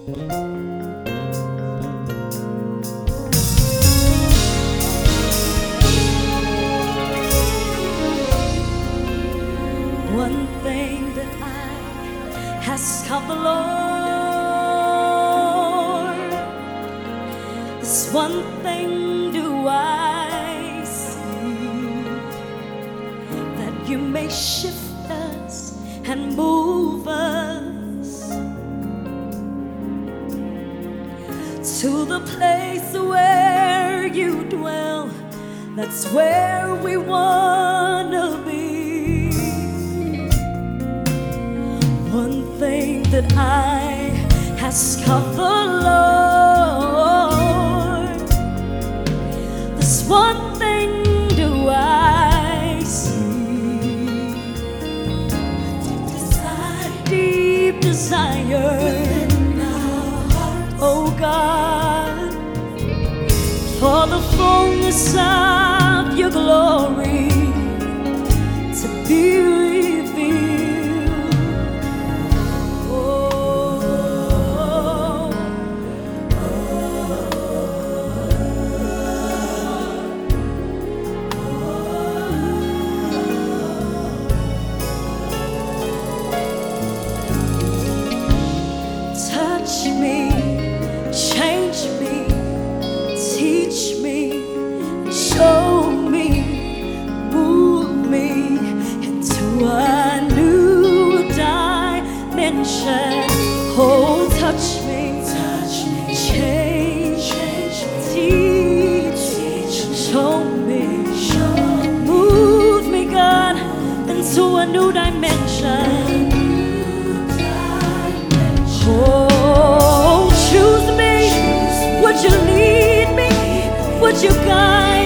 One thing that I ask of the Lord, this one thing do I seek, that you may shift us and move us to the place where you dwell. That's where we wanna be. One thing that I ask of the Lord, this one thing do I see, deep desire within our hearts, oh God, for the fullness of your glory to be revealed. Touch me, change me, teach me, show me, move me into a new dimension. Oh, touch me, change, teach, show me, move me, God, into a new dimension. Oh, choose me, would you lead me, would you guide